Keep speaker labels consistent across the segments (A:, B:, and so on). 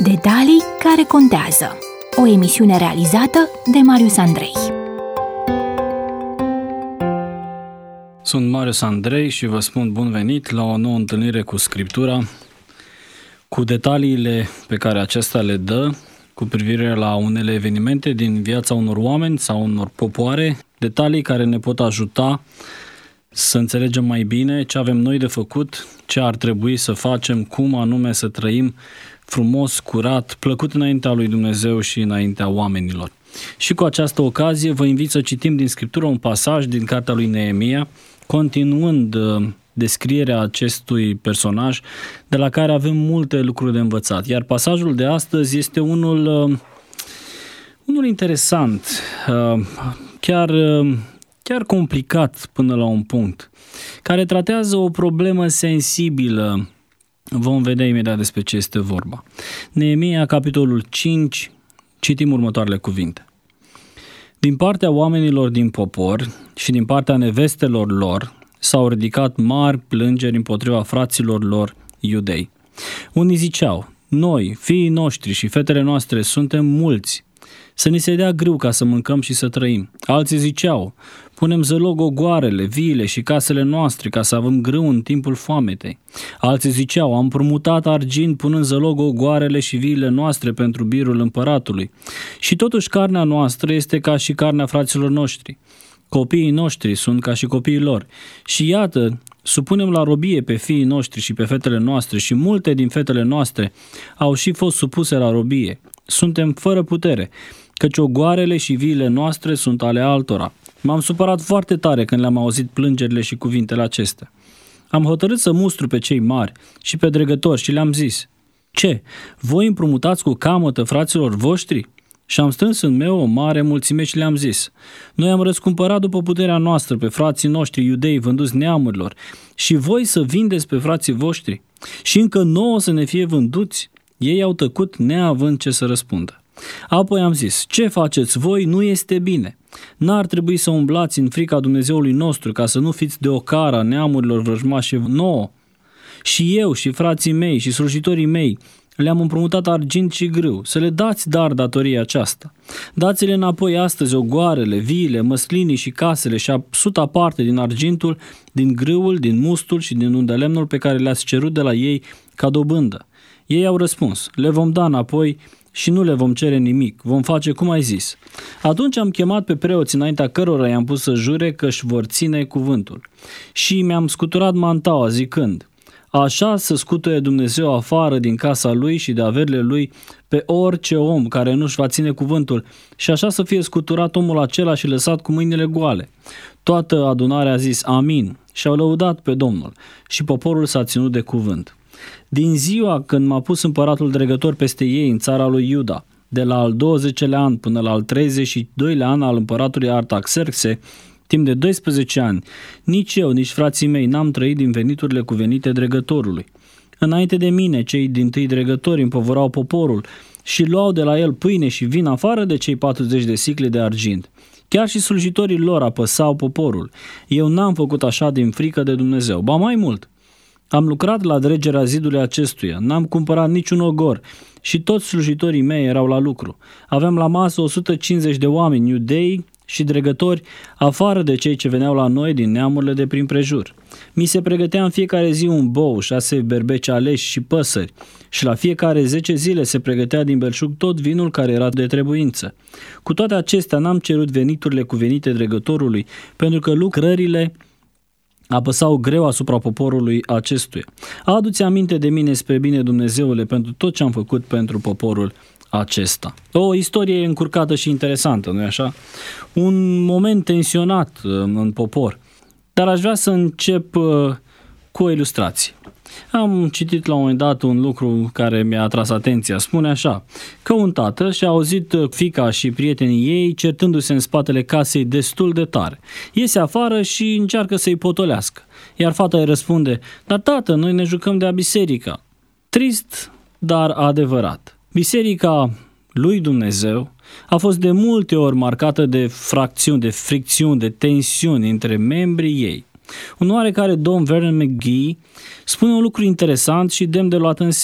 A: Detalii care contează. O emisiune realizată de Marius Andrei.
B: Sunt Marius Andrei și vă spun bun venit la o nouă întâlnire cu Scriptura, cu detaliile pe care acesta le dă cu privire la unele evenimente din viața unor oameni sau unor popoare, detalii care ne pot ajuta să înțelegem mai bine ce avem noi de făcut, ce ar trebui să facem, cum anume să trăim frumos, curat, plăcut înaintea lui Dumnezeu și înaintea oamenilor. Și cu această ocazie vă invit să citim din Scriptură un pasaj din cartea lui Neemia, continuând descrierea acestui personaj, de la care avem multe lucruri de învățat. Iar pasajul de astăzi este unul interesant, chiar complicat până la un punct, care tratează o problemă sensibilă. Vom vedea imediat despre ce este vorba. Neemia, capitolul 5, citim următoarele cuvinte. Din partea oamenilor din popor și din partea nevestelor lor s-au ridicat mari plângeri împotriva fraților lor iudei. Unii ziceau, noi, fiii noștri și fetele noastre, suntem mulți, să ni se dea grâu ca să mâncăm și să trăim. Alții ziceau, punem zălog ogoarele, viile și casele noastre ca să avem grâu în timpul foametei. Alții ziceau, am împrumutat argint punând zălog ogoarele și viile noastre pentru birul împăratului. Și totuși carnea noastră este ca și carnea fraților noștri. Copiii noștri sunt ca și copiii lor. Și iată, supunem la robie pe fiii noștri și pe fetele noastre și multe din fetele noastre au și fost supuse la robie. Suntem fără putere, căci ogoarele și viile noastre sunt ale altora. M-am supărat foarte tare când le-am auzit plângerile și cuvintele acestea. Am hotărât să mustru pe cei mari și pe dregători și le-am zis, ce, voi împrumutați cu camătă fraților voștri? Și am strâns în meu o mare mulțime și le-am zis, noi am răscumpărat după puterea noastră pe frații noștri iudei vânduți neamurilor și voi să vindeți pe frații voștri și încă nouă să ne fie vânduți? Ei au tăcut neavând ce să răspundă. Apoi am zis, ce faceți voi nu este bine. N-ar trebui să umblați în frica Dumnezeului nostru ca să nu fiți de ocara neamurilor vrăjmașe nouă. Și eu și frații mei și slujitorii mei le-am împrumutat argint și grâu, să le dați dar datoria aceasta. Dați-le înapoi astăzi ogoarele, viile, măslinii și casele și 100 parte din argintul, din grâul, din mustul și din undelemnul pe care le-ați cerut de la ei ca dobândă. Ei au răspuns, le vom da înapoi și nu le vom cere nimic, vom face cum ai zis. Atunci am chemat pe preoți înaintea cărora i-am pus să jure că își vor ține cuvântul. Și mi-am scuturat mantaua zicând, așa să scutuie Dumnezeu afară din casa lui și de averile lui pe orice om care nu-și va ține cuvântul și așa să fie scuturat omul acela și lăsat cu mâinile goale. Toată adunarea a zis amin și au lăudat pe Domnul și poporul s-a ținut de cuvânt. Din ziua când m-a pus împăratul dregător peste ei în țara lui Iuda, de la al 20-lea an până la al 32-lea an al împăratului Artaxerxe, timp de 12 ani, nici eu, nici frații mei n-am trăit din veniturile cuvenite dregătorului. Înainte de mine, cei dintâi dregători împovărau poporul și luau de la el pâine și vin afară de cei 40 de sicle de argint. Chiar și slujitorii lor apăsau poporul. Eu n-am făcut așa din frică de Dumnezeu, ba mai mult. Am lucrat la dregerea zidului acestuia, n-am cumpărat niciun ogor și toți slujitorii mei erau la lucru. Aveam la masă 150 de oameni iudei și dregători, afară de cei ce veneau la noi din neamurile de prin prejur. Mi se pregătea în fiecare zi un bou, 6 berbeci aleși și păsări și la fiecare 10 zile se pregătea din belșug tot vinul care era de trebuință. Cu toate acestea n-am cerut veniturile cuvenite dregătorului, pentru că lucrările apăsau greu asupra poporului acestuia. Adu-ți aminte de mine spre bine, Dumnezeule, pentru tot ce am făcut pentru poporul acesta. O istorie încurcată și interesantă, nu-i așa? Un moment tensionat în popor. Dar aș vrea să încep cu o ilustrație. Am citit la un moment dat un lucru care mi-a atras atenția. Spune așa, că un tată și-a auzit fiica și prietenii ei certându-se în spatele casei destul de tare. Iese afară și încearcă să-i potolească. Iar fata îi răspunde, dar tată, noi ne jucăm de-a biserica. Trist, dar adevărat. Biserica lui Dumnezeu a fost de multe ori marcată de fracțiuni, de fricțiuni, de tensiuni între membrii ei. Un oarecare domn Vernon McGee spune un lucru interesant și demn de luat în seamă.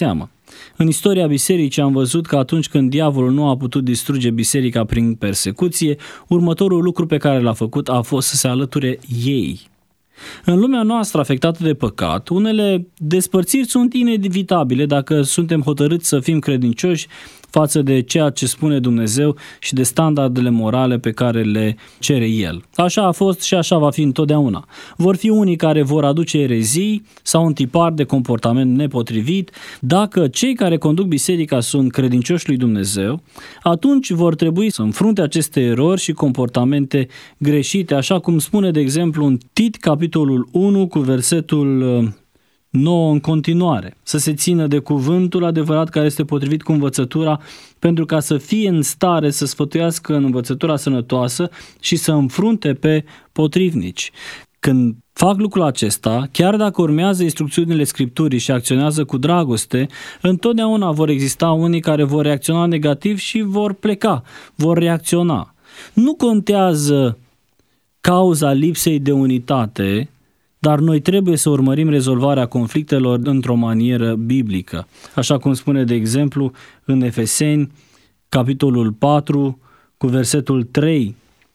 B: În istoria bisericii am văzut că atunci când diavolul nu a putut distruge biserica prin persecuție, următorul lucru pe care l-a făcut a fost să se alăture ei. În lumea noastră afectată de păcat, unele despărțiri sunt inevitabile dacă suntem hotărâți să fim credincioși față de ceea ce spune Dumnezeu și de standardele morale pe care le cere El. Așa a fost și așa va fi întotdeauna. Vor fi unii care vor aduce erezii sau un tipar de comportament nepotrivit. Dacă cei care conduc biserica sunt credincioși lui Dumnezeu, atunci vor trebui să înfrunte aceste erori și comportamente greșite, așa cum spune, de exemplu, în Tit, capitolul 1, cu versetul 9 în continuare, să se țină de cuvântul adevărat care este potrivit cu învățătura, pentru ca să fie în stare să sfătuiască în învățătura sănătoasă și să înfrunte pe potrivnici. Când fac lucrul acesta, chiar dacă urmează instrucțiunile Scripturii și acționează cu dragoste, întotdeauna vor exista unii care vor reacționa negativ și vor pleca, vor reacționa. Nu contează cauza lipsei de unitate, dar noi trebuie să urmărim rezolvarea conflictelor într-o manieră biblică. Așa cum spune, de exemplu, în Efeseni, capitolul 4, cu versetul 3.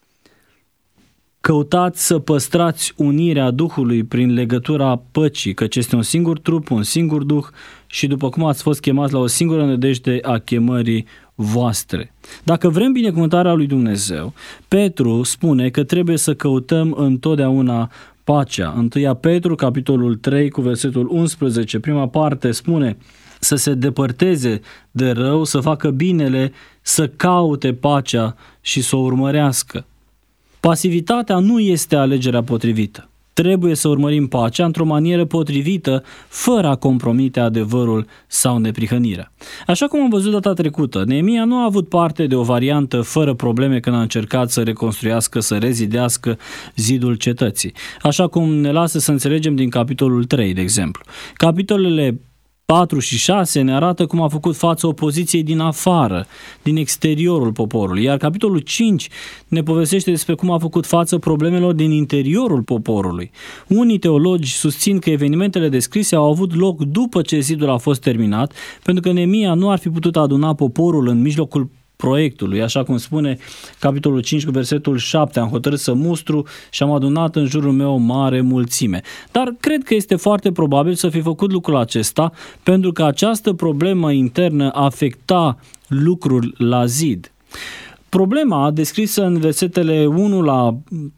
B: Căutați să păstrați unirea Duhului prin legătura păcii, căci este un singur trup, un singur Duh și după cum ați fost chemați la o singură nădejde a chemării voastre. Dacă vrem binecuvântarea lui Dumnezeu, Petru spune că trebuie să căutăm întotdeauna pacea. 1 Petru, capitolul 3, cu versetul 11, prima parte spune să se depărteze de rău, să facă binele, să caute pacea și să o urmărească. Pasivitatea nu este alegerea potrivită. Trebuie să urmărim pacea într-o manieră potrivită, fără a compromite adevărul sau neprihănirea. Așa cum am văzut data trecută, Neemia nu a avut parte de o variantă fără probleme când a încercat să reconstruiască, să rezidească zidul cetății. Așa cum ne lasă să înțelegem din capitolul 3, de exemplu. Capitolele 4 și 6 ne arată cum a făcut față opoziției din afară, din exteriorul poporului, iar capitolul 5 ne povestește despre cum a făcut față problemelor din interiorul poporului. Unii teologi susțin că evenimentele descrise au avut loc după ce zidul a fost terminat, pentru că Neemia nu ar fi putut aduna poporul în mijlocul proiectului, așa cum spune capitolul 5 cu versetul 7, am hotărât să mustru și am adunat în jurul meu o mare mulțime. Dar cred că este foarte probabil să fi făcut lucrul acesta pentru că această problemă internă afecta lucrul la zid. Problema descrisă în versetele 1 la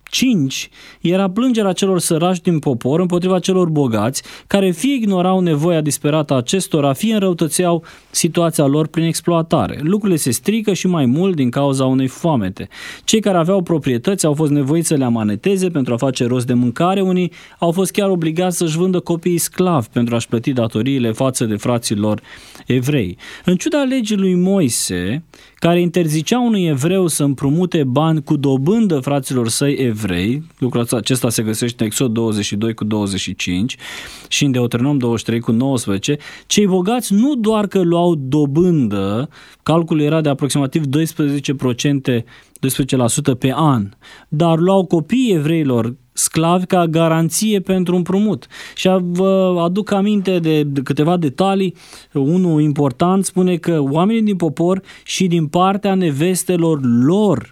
B: 5 era plângerea celor săraci din popor împotriva celor bogați, care fie ignorau nevoia disperată a acestora, fie înrăutățeau situația lor prin exploatare. Lucrurile se strică și mai mult din cauza unei foamete. Cei care aveau proprietăți au fost nevoiți să le amaneteze pentru a face rost de mâncare, unii au fost chiar obligați să-și vândă copiii sclavi pentru a-și plăti datoriile față de frații lor evrei. În ciuda legii lui Moise, care interzicea unui evreu să împrumute bani cu dobândă fraților săi evrei, lucrul acesta se găsește în Exod 22 cu 25 și în Deuteronom 23 cu 19, cei bogați nu doar că luau dobândă, calculul era de aproximativ 12% pe an, dar luau copiii evreilor sclavi ca garanție pentru împrumut. Și vă aduc aminte de câteva detalii. Unul important spune că oamenii din popor și din partea nevestelor lor,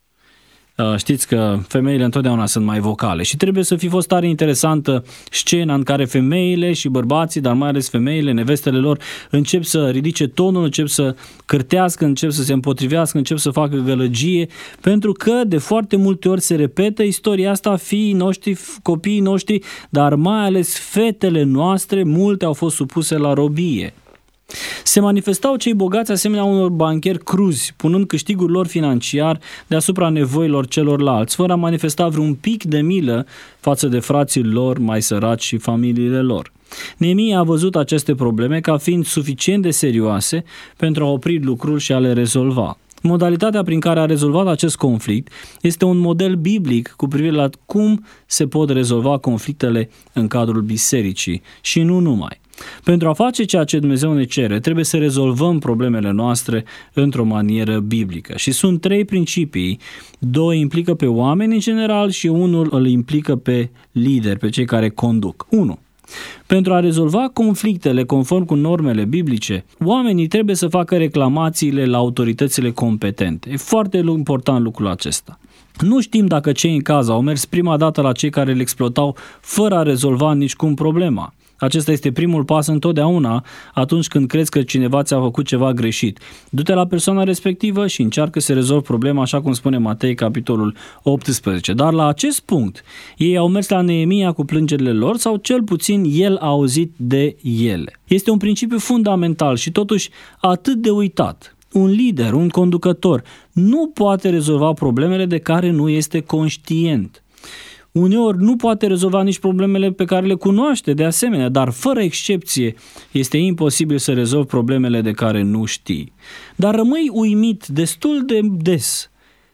B: știți că femeile întotdeauna sunt mai vocale și trebuie să fi fost tare interesantă scena în care femeile și bărbații, dar mai ales femeile, nevestele lor, încep să ridice tonul, încep să cârtească, încep să se împotrivească, încep să facă gălăgie, pentru că de foarte multe ori se repetă istoria asta, fiii noștri, copiii noștri, dar mai ales fetele noastre, multe au fost supuse la robie. Se manifestau cei bogați asemenea unor bancheri cruzi, punând câștigul lor financiar deasupra nevoilor celorlalți, fără a manifesta vreun pic de milă față de frații lor mai săraci și familiile lor. Neemia a văzut aceste probleme ca fiind suficient de serioase pentru a opri lucrul și a le rezolva. Modalitatea prin care a rezolvat acest conflict este un model biblic cu privire la cum se pot rezolva conflictele în cadrul bisericii și nu numai. Pentru a face ceea ce Dumnezeu ne cere, trebuie să rezolvăm problemele noastre într-o manieră biblică. Și sunt 3 principii, 2 implică pe oameni în general și unul îl implică pe lideri, pe cei care conduc. 1. Pentru a rezolva conflictele conform cu normele biblice, oamenii trebuie să facă reclamațiile la autoritățile competente. E foarte important lucrul acesta. Nu știm dacă cei în caz au mers prima dată la cei care îl exploatau fără a rezolva nicicum problema. Acesta este primul pas întotdeauna atunci când crezi că cineva ți-a făcut ceva greșit. Du-te la persoana respectivă și încearcă să rezolvi problema, așa cum spune Matei, capitolul 18. Dar la acest punct, ei au mers la Neemia cu plângerile lor sau cel puțin el a auzit de ele. Este un principiu fundamental și totuși atât de uitat. Un lider, un conducător, nu poate rezolva problemele de care nu este conștient. Uneori nu poate rezolva nici problemele pe care le cunoaște de asemenea, dar fără excepție este imposibil să rezolvi problemele de care nu știi. Dar rămâi uimit destul de des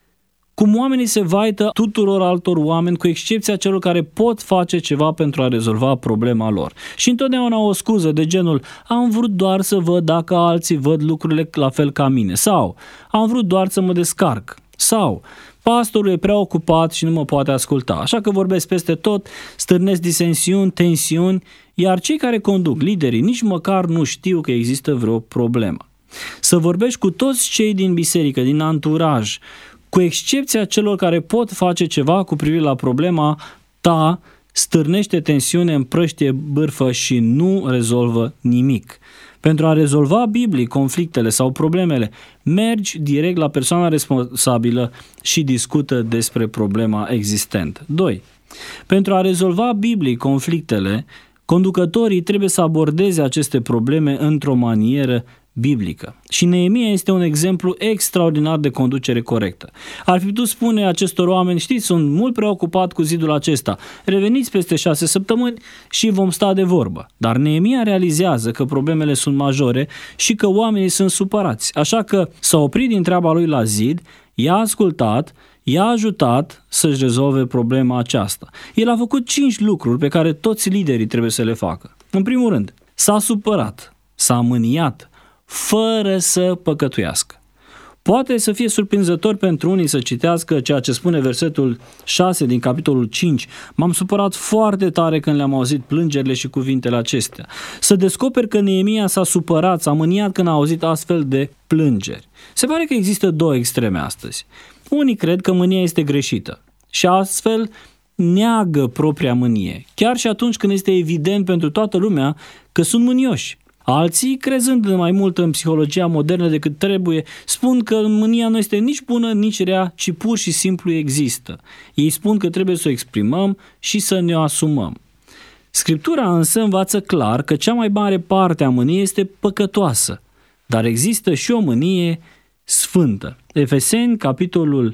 B: cum oamenii se vaită tuturor altor oameni, cu excepția celor care pot face ceva pentru a rezolva problema lor. Și întotdeauna o scuză de genul: am vrut doar să văd dacă alții văd lucrurile la fel ca mine, sau am vrut doar să mă descarc, sau pastorul e prea ocupat și nu mă poate asculta. Așa că vorbesc peste tot, stârnesc disensiuni, tensiuni, iar cei care conduc, liderii, nici măcar nu știu că există vreo problemă. Să vorbești cu toți cei din biserică, din anturaj, cu excepția celor care pot face ceva cu privire la problema ta, stârnește tensiune, împrăștie bârfă și nu rezolvă nimic. Pentru a rezolva biblic conflictele sau problemele, mergi direct la persoana responsabilă și discută despre problema existentă. 2. Pentru a rezolva biblic conflictele, conducătorii trebuie să abordeze aceste probleme într-o manieră biblică. Și Neemia este un exemplu extraordinar de conducere corectă. Ar fi putut spune acestor oameni: știți, sunt mult preocupat cu zidul acesta, reveniți peste 6 săptămâni și vom sta de vorbă. Dar Neemia realizează că problemele sunt majore și că oamenii sunt supărați. Așa că s-a oprit din treaba lui la zid, i-a ascultat, i-a ajutat să-și rezolve problema aceasta. El a făcut 5 lucruri pe care toți liderii trebuie să le facă. În primul rând, s-a supărat, s-a mâniat, fără să păcătuiască. Poate să fie surprinzător pentru unii să citească ceea ce spune versetul 6 din capitolul 5. M-am supărat foarte tare când le-am auzit plângerile și cuvintele acestea. Să descoperi că Neemia s-a supărat, s-a mâniat când a auzit astfel de plângeri. Se pare că există 2 extreme astăzi. Unii cred că mânia este greșită și astfel neagă propria mânie, chiar și atunci când este evident pentru toată lumea că sunt mânioși. Alții, crezând mai mult în psihologia modernă decât trebuie, spun că mânia nu este nici bună, nici rea, ci pur și simplu există. Ei spun că trebuie să o exprimăm și să ne o asumăm. Scriptura însă învață clar că cea mai mare parte a mâniei este păcătoasă, dar există și o mânie sfântă. Efeseni, capitolul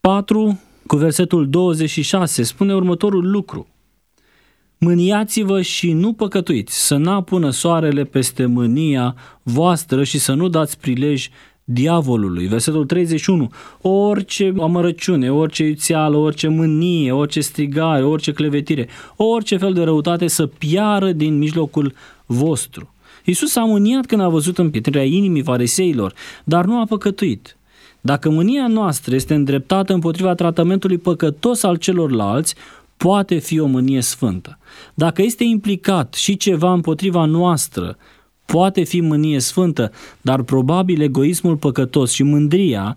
B: 4, cu versetul 26, spune următorul lucru: mâniați-vă și nu păcătuiți, să n-apună soarele peste mânia voastră și să nu dați prilej diavolului. Versetul 31. Orice amărăciune, orice iuțeală, orice mânie, orice strigare, orice clevetire, orice fel de răutate să piară din mijlocul vostru. Iisus a mâniat când a văzut împietrirea inimii fariseilor, dar nu a păcătuit. Dacă mânia noastră este îndreptată împotriva tratamentului păcătos al celorlalți, poate fi o mânie sfântă. Dacă este implicat și ceva împotriva noastră, poate fi mânie sfântă, dar probabil egoismul păcătos și mândria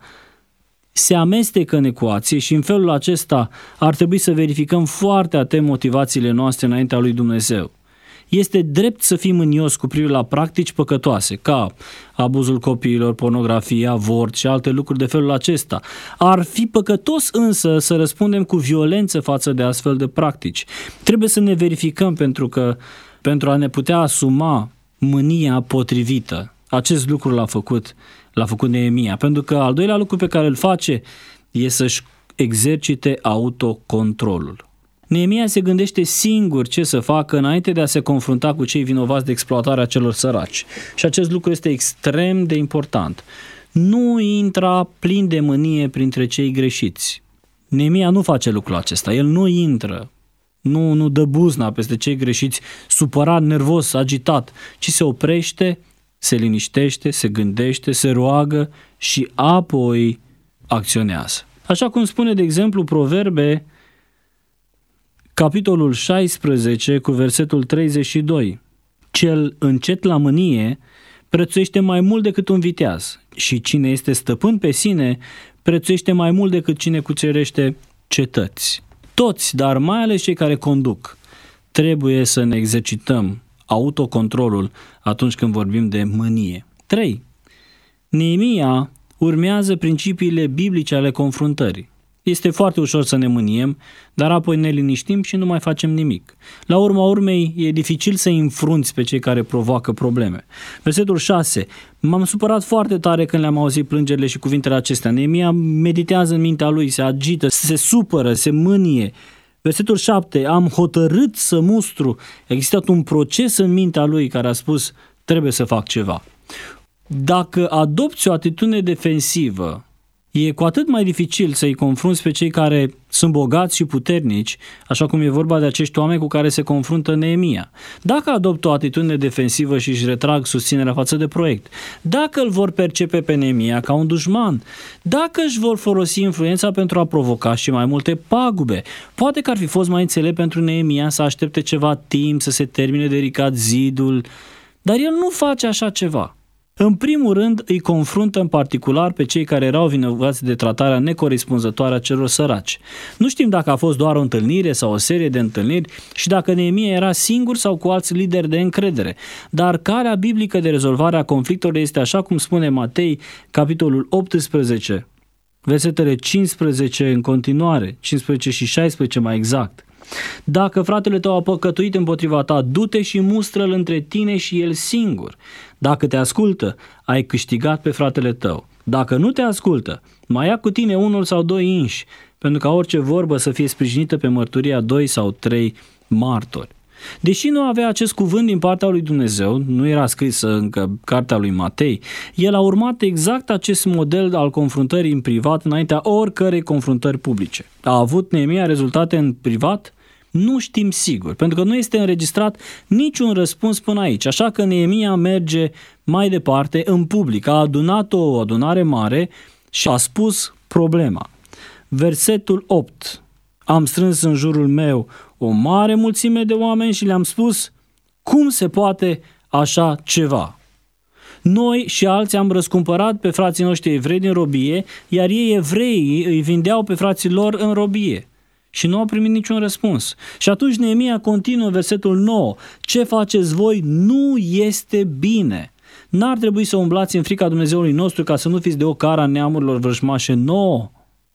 B: se amestecă în ecuație și în felul acesta ar trebui să verificăm foarte atent motivațiile noastre înaintea lui Dumnezeu. Este drept să fii mânios cu privire la practici păcătoase, ca abuzul copiilor, pornografia, avort și alte lucruri de felul acesta. Ar fi păcătos însă să răspundem cu violență față de astfel de practici. Trebuie să ne verificăm pentru a ne putea asuma mânia potrivită. Acest lucru l-a făcut Neemia, pentru că al doilea lucru pe care îl face e să-și exercite autocontrolul. Neemia se gândește singur ce să facă înainte de a se confrunta cu cei vinovați de exploatarea celor săraci. Și acest lucru este extrem de important. Nu intra plin de mânie printre cei greșiți. Neemia nu face lucrul acesta. El nu intră, nu dă buzna peste cei greșiți, supărat, nervos, agitat, ci se oprește, se liniștește, se gândește, se roagă și apoi acționează. Așa cum spune, de exemplu, Proverbe, capitolul 16 cu versetul 32. Cel încet la mânie prețuiește mai mult decât un viteaz și cine este stăpân pe sine prețuiește mai mult decât cine cucerește cetăți. Toți, dar mai ales cei care conduc, trebuie să ne exercităm autocontrolul atunci când vorbim de mânie. 3. Neemia urmează principiile biblice ale confruntării. Este foarte ușor să ne mâniem, dar apoi ne liniștim și nu mai facem nimic. La urma urmei, e dificil să înfrunți pe cei care provoacă probleme. Versetul 6. M-am supărat foarte tare când le-am auzit plângerile și cuvintele acestea. Neemia meditează în mintea lui, se agită, se supără, se mânie. Versetul 7. Am hotărât să mustru. A existat un proces în mintea lui care a spus, trebuie să fac ceva. Dacă adopți o atitudine defensivă, e cu atât mai dificil să-i confrunți pe cei care sunt bogați și puternici, așa cum e vorba de acești oameni cu care se confruntă Neemia. Dacă adoptă o atitudine defensivă și își retrag susținerea față de proiect, dacă îl vor percepe pe Neemia ca un dușman, dacă își vor folosi influența pentru a provoca și mai multe pagube, poate că ar fi fost mai înțelept pentru Neemia să aștepte ceva timp să se termine de ridicat zidul, dar el nu face așa ceva. În primul rând, îi confruntă în particular pe cei care erau vinovați de tratarea necorespunzătoare a celor săraci. Nu știm dacă a fost doar o întâlnire sau o serie de întâlniri și dacă Neemia era singur sau cu alți lideri de încredere, dar calea biblică de rezolvare a conflictelor este așa cum spune Matei, capitolul 18, versetele 15 în continuare, 15 și 16 mai exact. Dacă fratele tău a păcătuit împotriva ta, du-te și mustră-l între tine și el singur. Dacă te ascultă, ai câștigat pe fratele tău. Dacă nu te ascultă, mai ia cu tine unul sau doi inși, pentru ca orice vorbă să fie sprijinită pe mărturia 2 sau 3 martori. Deși nu avea acest cuvânt din partea lui Dumnezeu, nu era scris încă cartea lui Matei, el a urmat exact acest model al confruntării în privat înaintea oricărei confruntări publice. A avut Neemia rezultate în privat? Nu știm sigur, pentru că nu este înregistrat niciun răspuns până aici, așa că Neemia merge mai departe în public. A adunat o adunare mare și a spus problema. Versetul 8. Am strâns în jurul meu o mare mulțime de oameni și le-am spus, cum se poate așa ceva? Noi și alții am răscumpărat pe frații noștri evrei din robie, iar ei evreii îi vindeau pe frații lor în robie. Și nu au primit niciun răspuns. Și atunci Neemia continuă versetul 9. Ce faceți voi nu este bine. N-ar trebui să umblați în frica Dumnezeului nostru ca să nu fiți de ocara neamurilor vrăjmașe nouă.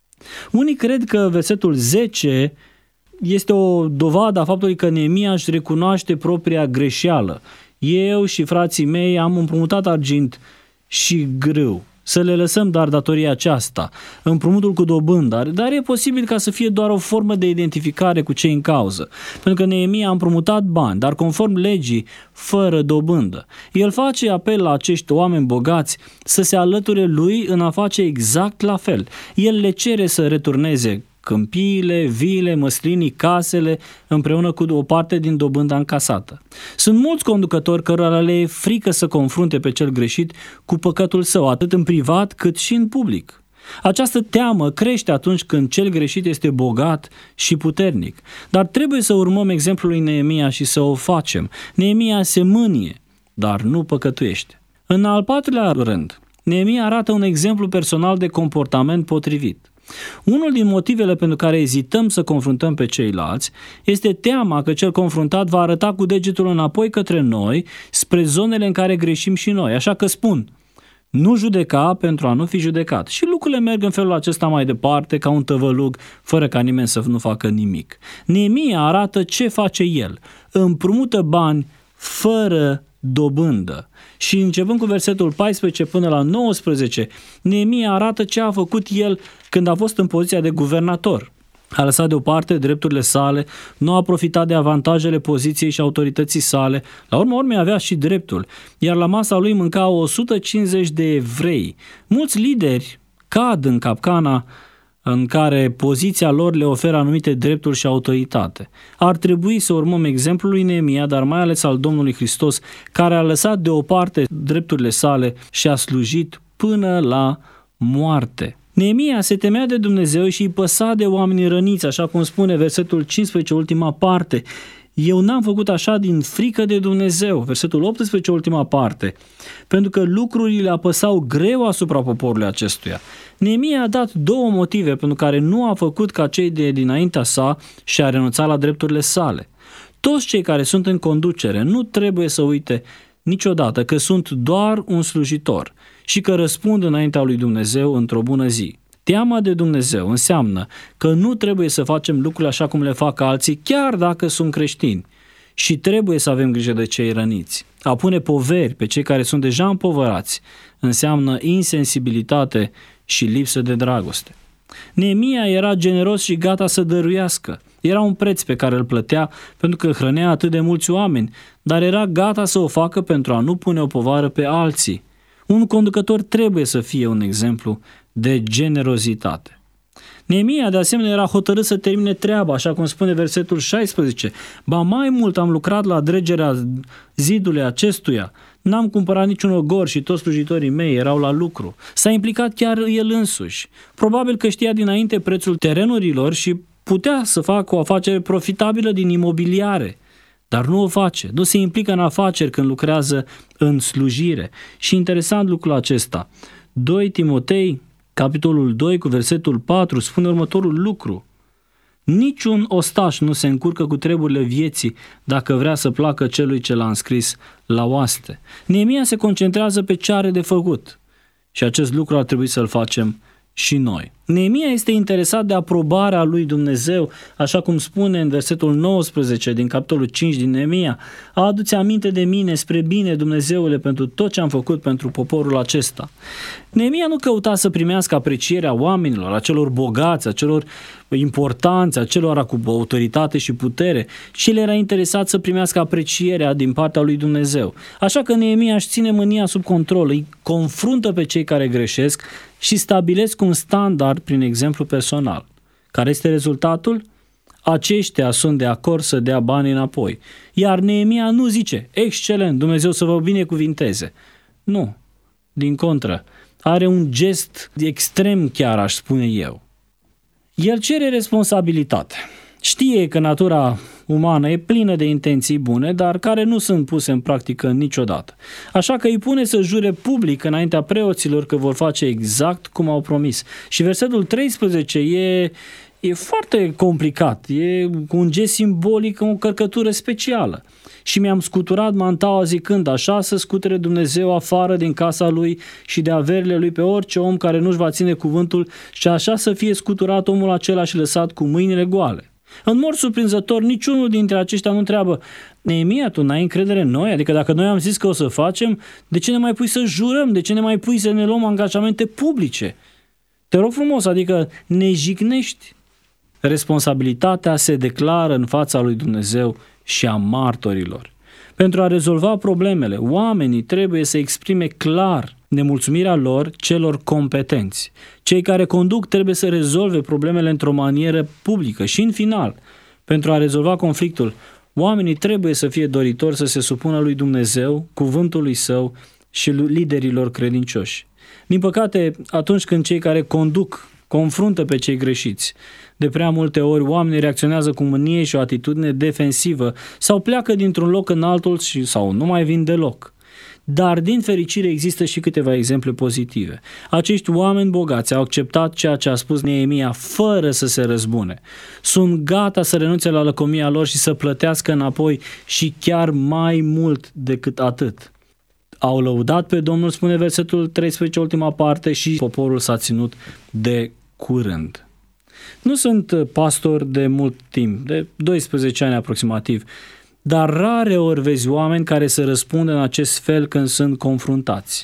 B: Unii cred că versetul 10 este o dovadă a faptului că Neemia își recunoaște propria greșeală. Eu și frații mei am împrumutat argint și grâu. Să le lăsăm dar datoria aceasta, împrumutul cu dobândă, dar e posibil ca să fie doar o formă de identificare cu cei în cauză, pentru că Neemia a împrumutat bani, dar conform legii, fără dobândă. El face apel la acești oameni bogați să se alăture lui în a face exact la fel. El le cere să returneze câmpiile, viile, măslinii, casele, împreună cu o parte din dobânda încasată. Sunt mulți conducători cărora le e frică să confrunte pe cel greșit cu păcatul său, atât în privat cât și în public. Această teamă crește atunci când cel greșit este bogat și puternic. Dar trebuie să urmăm exemplul lui Neemia și să o facem. Neemia se mânie, dar nu păcătuiește. În al patrulea rând, Neemia arată un exemplu personal de comportament potrivit. Unul din motivele pentru care ezităm să confruntăm pe ceilalți este teama că cel confruntat va arăta cu degetul înapoi către noi, spre zonele în care greșim și noi. Așa că spun, nu judeca pentru a nu fi judecat. Și lucrurile merg în felul acesta mai departe, ca un tăvălug, fără ca nimeni să nu facă nimic. Neemia arată ce face el. Împrumută bani fără dobândă. Și începând cu versetul 14 până la 19, Neemia arată ce a făcut el când a fost în poziția de guvernator. A lăsat deoparte drepturile sale, nu a profitat de avantajele poziției și autorității sale, la urma urmei avea și dreptul, iar la masa lui mâncau 150 de evrei. Mulți lideri cad în capcana în care poziția lor le oferă anumite drepturi și autoritate. Ar trebui să urmăm exemplul lui Neemia, dar mai ales al Domnului Hristos, care a lăsat deoparte drepturile sale și a slujit până la moarte. Neemia se temea de Dumnezeu și îi păsa de oamenii răniți, așa cum spune versetul 15, ultima parte. Eu n-am făcut așa din frică de Dumnezeu, versetul 18, ultima parte, pentru că lucrurile apăsau greu asupra poporului acestuia. Neemia a dat două motive pentru care nu a făcut ca cei de dinaintea sa și a renunțat la drepturile sale. Toți cei care sunt în conducere nu trebuie să uite niciodată că sunt doar un slujitor și că răspund înaintea lui Dumnezeu într-o bună zi. Teama de Dumnezeu înseamnă că nu trebuie să facem lucrurile așa cum le fac alții, chiar dacă sunt creștini. Și trebuie să avem grijă de cei răniți. A pune poveri pe cei care sunt deja împovărați înseamnă insensibilitate și lipsă de dragoste. Neemia era generos și gata să dăruiască. Era un preț pe care îl plătea pentru că hrănea atât de mulți oameni, dar era gata să o facă pentru a nu pune o povară pe alții. Un conducător trebuie să fie un exemplu de generozitate. Neemia, de asemenea, era hotărât să termine treaba, așa cum spune versetul 16. Ba mai mult, am lucrat la dregerea zidului acestuia, n-am cumpărat niciun ogor și toți slujitorii mei erau la lucru. S-a implicat chiar el însuși. Probabil că știa dinainte prețul terenurilor și putea să facă o afacere profitabilă din imobiliare, dar nu o face, nu se implică în afaceri când lucrează în slujire. Și interesant lucrul acesta, 2 Timotei, capitolul 2 cu versetul 4 spune următorul lucru: niciun ostaș nu se încurcă cu treburile vieții dacă vrea să placă celui ce l-a înscris la oaste. Neemia se concentrează pe ce are de făcut și acest lucru ar trebui să-l facem și noi. Neemia este interesat de aprobarea lui Dumnezeu, așa cum spune în versetul 19 din capitolul 5 din Neemia: adu-ți aminte de mine spre bine, Dumnezeule, pentru tot ce am făcut pentru poporul acesta. Neemia nu căuta să primească aprecierea oamenilor, a celor bogați, a celor importanți, a celor cu autoritate și putere, și el era interesat să primească aprecierea din partea lui Dumnezeu. Așa că Neemia își ține mânia sub control, îi confruntă pe cei care greșesc și stabilesc un standard prin exemplu personal. Care este rezultatul? Aceștia sunt de acord să dea banii înapoi. Iar Neemia nu zice: excelent, Dumnezeu să vă binecuvinteze. Nu, din contră, are un gest extrem chiar, aș spune eu. El cere responsabilitate. Știe că natura umană e plină de intenții bune, dar care nu sunt puse în practică niciodată. Așa că îi pune să jure public înaintea preoților că vor face exact cum au promis. Și versetul 13 e foarte complicat, e cu un gest simbolic, o încărcătură specială. Și mi-am scuturat mantaua zicând: așa să scutere Dumnezeu afară din casa lui și de averile lui pe orice om care nu-și va ține cuvântul, și așa să fie scuturat omul acela și lăsat cu mâinile goale. În mod surprinzător, niciunul dintre aceștia nu întreabă: Neemia, tu n-ai încredere în noi? Adică dacă noi am zis că o să facem, de ce ne mai pui să jurăm? De ce ne mai pui să ne luăm angajamente publice? Te rog frumos, adică ne jignești. Responsabilitatea se declară în fața lui Dumnezeu și a martorilor. Pentru a rezolva problemele, oamenii trebuie să exprime clar nemulțumirea lor celor competenți. Cei care conduc trebuie să rezolve problemele într-o manieră publică și, în final, pentru a rezolva conflictul, oamenii trebuie să fie doritori să se supună lui Dumnezeu, cuvântului său și liderilor credincioși. Din păcate, atunci când cei care conduc confruntă pe cei greșiți, de prea multe ori oamenii reacționează cu mânie și o atitudine defensivă sau pleacă dintr-un loc în altul sau nu mai vin deloc. Dar, din fericire, există și câteva exemple pozitive. Acești oameni bogați au acceptat ceea ce a spus Neemia fără să se răzbune. Sunt gata să renunțe la lăcomia lor și să plătească înapoi și chiar mai mult decât atât. Au lăudat pe Domnul, spune versetul 13, ultima parte, și poporul s-a ținut de curând. Nu sunt pastor de mult timp, de 12 ani aproximativ, dar rare ori vezi oameni care să răspundă în acest fel când sunt confruntați.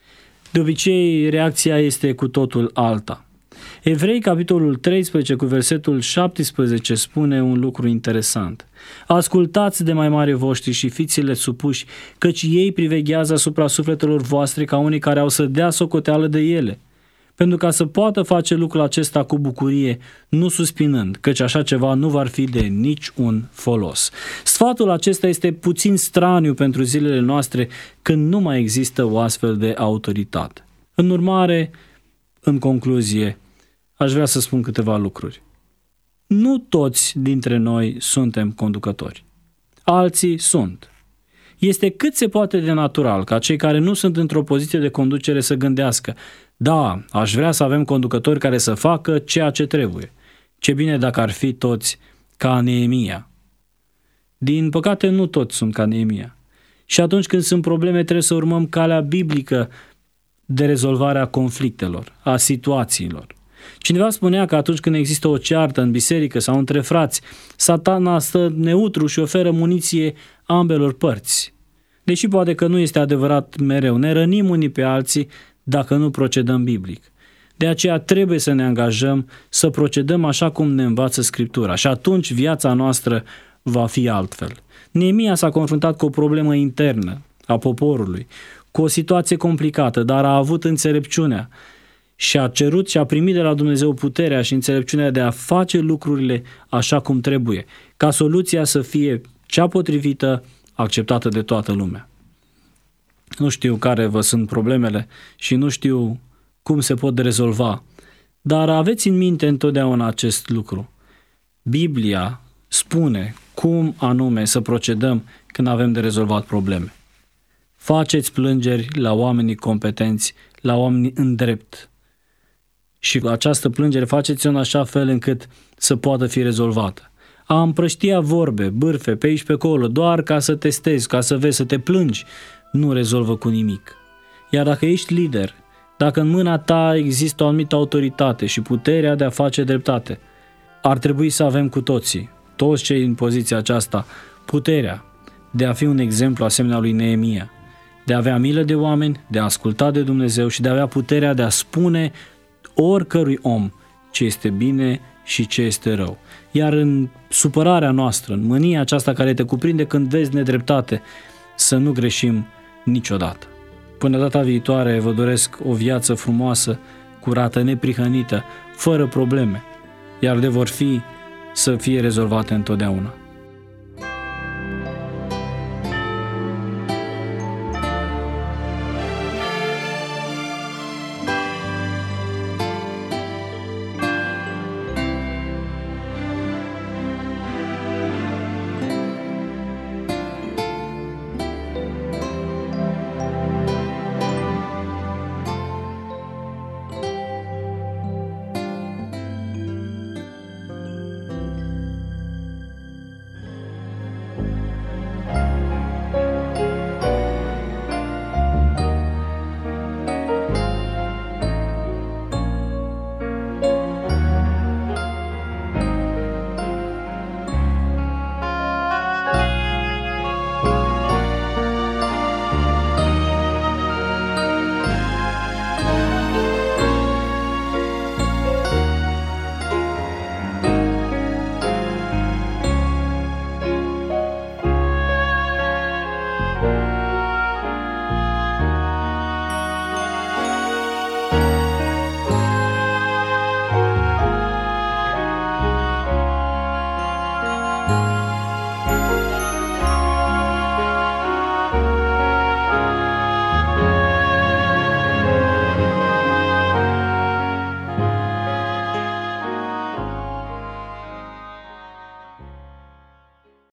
B: De obicei, reacția este cu totul alta. Evrei, capitolul 13, cu versetul 17, spune un lucru interesant. Ascultați de mai mari voștri și fiți-le supuși, căci ei priveghează asupra sufletelor voastre ca unii care au să dea socoteală de ele, pentru ca să poată face lucrul acesta cu bucurie, nu suspinând, căci așa ceva nu va fi de niciun folos. Sfatul acesta este puțin straniu pentru zilele noastre, când nu mai există o astfel de autoritate. În urmare, În concluzie, aș vrea să spun câteva lucruri. Nu toți dintre noi suntem conducători. Alții sunt. Este cât se poate de natural ca cei care nu sunt într-o poziție de conducere să gândească: da, aș vrea să avem conducători care să facă ceea ce trebuie. Ce bine dacă ar fi toți ca Neemia. Din păcate, nu toți sunt ca Neemia. Și atunci când sunt probleme, trebuie să urmăm calea biblică de rezolvare a conflictelor, a situațiilor. Cineva spunea că atunci când există o ceartă în biserică sau între frați, Satana stă neutru și oferă muniție ambelor părți. Deși poate că nu este adevărat mereu, ne rănim unii pe alții dacă nu procedăm biblic. De aceea trebuie să ne angajăm să procedăm așa cum ne învață Scriptura și atunci viața noastră va fi altfel. Neemia s-a confruntat cu o problemă internă a poporului, cu o situație complicată, dar a avut înțelepciunea și a cerut și a primit de la Dumnezeu puterea și înțelepciunea de a face lucrurile așa cum trebuie, ca soluția să fie cea potrivită, acceptată de toată lumea. Nu știu care vă sunt problemele și nu știu cum se pot rezolva, dar aveți în minte întotdeauna acest lucru. Biblia spune cum anume să procedăm când avem de rezolvat probleme. Faceți plângeri la oamenii competenți, la oamenii îndrept. Și această plângere faceți-o în așa fel încât să poată fi rezolvată. A împrăștia vorbe, bârfe, pe aici pe acolo, doar ca să testezi, ca să vezi, să te plângi, nu rezolvă cu nimic. Iar dacă ești lider, dacă în mâna ta există o anumită autoritate și puterea de a face dreptate, ar trebui să avem cu toții, toți cei în poziția aceasta, puterea de a fi un exemplu asemenea lui Neemia, de a avea milă de oameni, de a asculta de Dumnezeu și de a avea puterea de a spune oricărui om ce este bine și ce este rău. Iar în supărarea noastră, în mânia aceasta care te cuprinde când vezi nedreptate, să nu greșim niciodată. Până data viitoare vă doresc o viață frumoasă, curată, neprihănită, fără probleme, iar de vor fi să fie rezolvate întotdeauna.